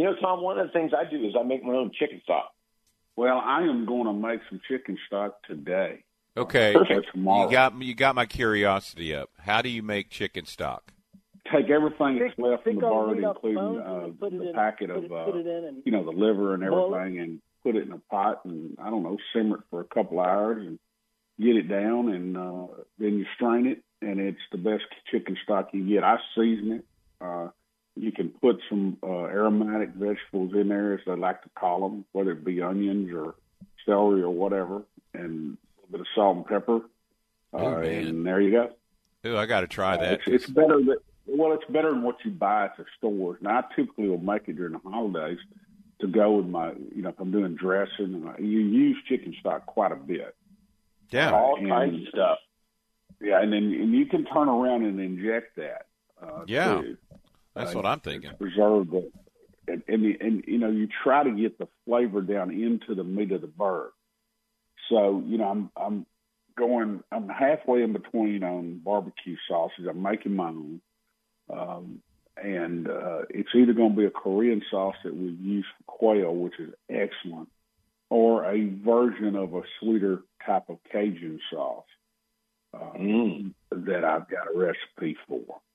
Tom, one of the things I do is I make my own chicken stock. Well, I am going to make some chicken stock today. Okay. Perfect. Tomorrow. You got my curiosity up. How do you make chicken stock? Take everything that's left from the bird, including the packet of, the liver and everything, and put it in a pot and, simmer it for a couple hours and get it down, and then you strain it, and it's the best chicken stock you get. I season it. You can put some aromatic vegetables in there, as they like to call them, whether it be onions or celery or whatever, and a little bit of salt and pepper. And there you go. Ooh, I got to try that. It's better that. Well, it's better than what you buy at the stores. Now, I typically will make it during the holidays to go with my, if I'm doing dressing. You use chicken stock quite a bit. Yeah. All kinds of stuff. Yeah, and you can turn around and inject that. Too. That's what I'm thinking. Preserve it. And you try to get the flavor down into the meat of the bird. So, I'm halfway in between on barbecue sauces. I'm making my own. And it's either going to be a Korean sauce that we use for quail, which is excellent, or a version of a sweeter type of Cajun sauce that I've got a recipe for.